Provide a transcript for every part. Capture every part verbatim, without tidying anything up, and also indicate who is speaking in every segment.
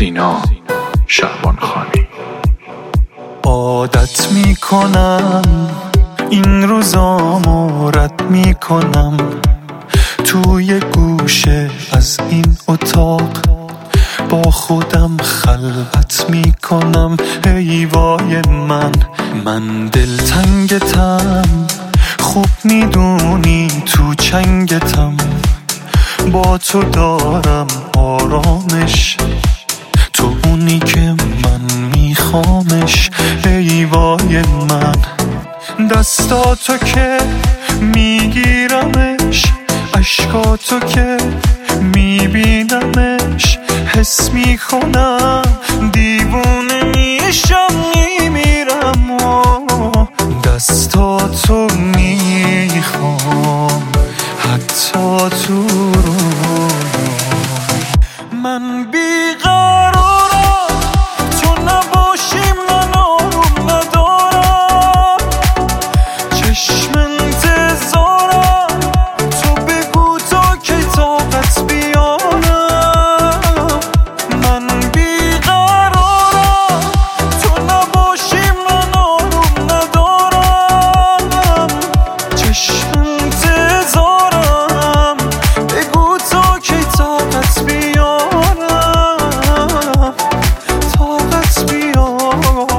Speaker 1: سینا شعبانخانی.
Speaker 2: عادت میکنم این روزامو رد میکنم، توی گوشه از این اتاق با خودم خلوت میکنم. ای وای من من دلتنگتم، خوب میدونی تو چنگتم، با تو دارم آرامش، تو اونی که من میخوامش. ای وای من دستاتو که میگیرمش، عشقاتو که میبینمش، حس میکنم دیوونه میشم میمیرم و دستاتو میخوام حتی تو رویام. من بیقرارم تو نباشی من آروم ندارم، چشم انتظارم تو بگو تا کی طاقت بیارم. من بیقرارم تو نباشی من آروم ندارم، چشم انتظارم بگو تا کی طاقت بیارم، طاقت بیارم.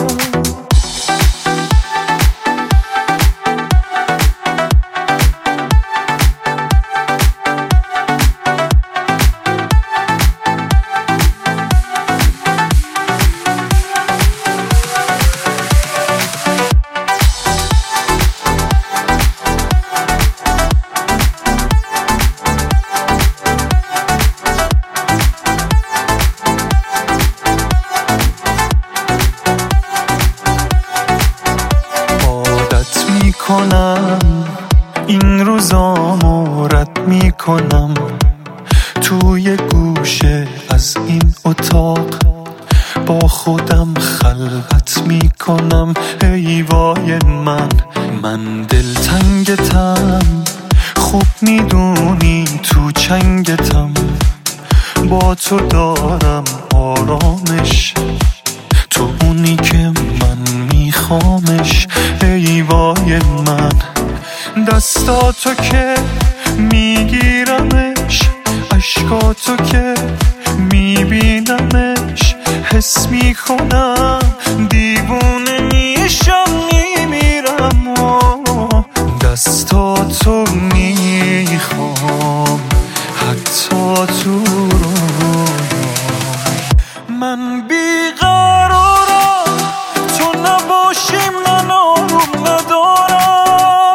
Speaker 2: کنم این روزامو رد میکنم، توی گوشه از این اتاق با خودم خلوت میکنم. ای وای من من دلتنگتم، خوب میدونی تو چنگتم، با تو دارم آرامش، تو اونی که من میخوامش. ای وای من دستاتو که میگیرمش، عشقاتو که میبینمش، حس میکنم دیوونه میشم میمیرم و دستاتو میخوام حتی تو رویام. من بیقرارم تو نباشی من آروم ندارم،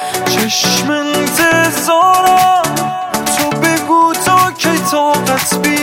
Speaker 2: چشم انتظارم تو بگو تا کی طاقت بیارم.